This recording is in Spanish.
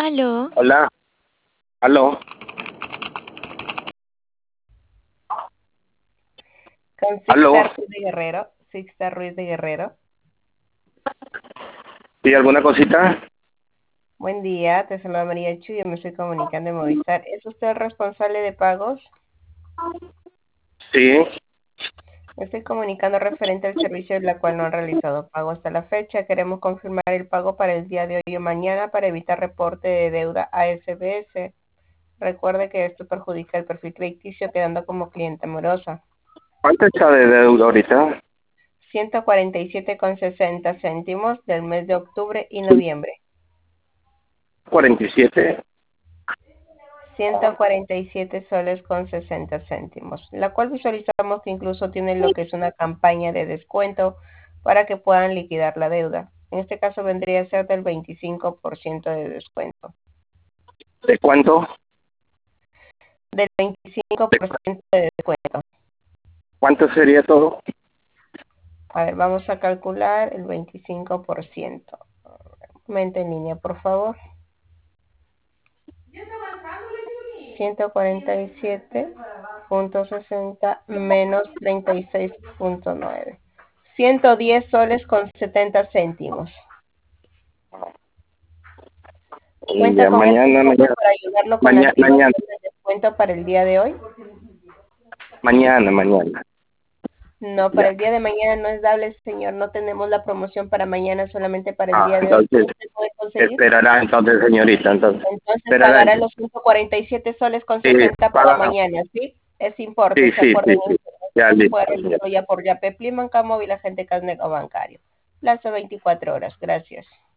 Aló, Hola, aló. Con Aló. Sixta Ruiz de Guerrero. Sixta Ruiz de Guerrero. ¿Sí, alguna cosita? Buen día, te saluda María Chu, yo me estoy comunicando de Movistar. ¿Es usted el responsable de pagos? Sí. Me estoy comunicando referente al servicio de la cual no han realizado pago hasta la fecha. Queremos confirmar el pago para el día de hoy o mañana para evitar reporte de deuda a SBS. Recuerde que esto perjudica el perfil crediticio quedando como cliente morosa. ¿Cuánto está de deuda ahorita? 147,60 céntimos del mes de octubre y noviembre. 47. 147 soles con 60 céntimos, la cual visualizamos que incluso tiene lo que es una campaña de descuento para que puedan liquidar la deuda. En este caso vendría a ser del 25% de descuento. ¿De cuánto? Del ¿De 25% de descuento. cuánto sería todo? A ver, vamos a calcular el 25%. Mente en línea, por favor. 147,60 menos 36,9. 110 soles con 70 céntimos. ¿Cuenta Ya, con este mañana, fondo para ayudarlo con la mañana, activación del descuento para el día de hoy? mañana. No, para Ya. el día de mañana no es dable, señor. No tenemos la promoción para mañana, solamente para el día de hoy. Entonces, ¿Usted puede conseguir? esperará entonces, señorita, entonces. Entonces Esperará. pagará los 147 soles con Sí, 60 para paga. mañana, ¿sí? Es importe, Sí, ¿se sí, acuerdan? sí, sí. Ya, Entonces listo. puede Ya. realizarlo ya por Yape, Pliman, Móvil, agente Casnego Bancario. Plazo 24 horas. Gracias.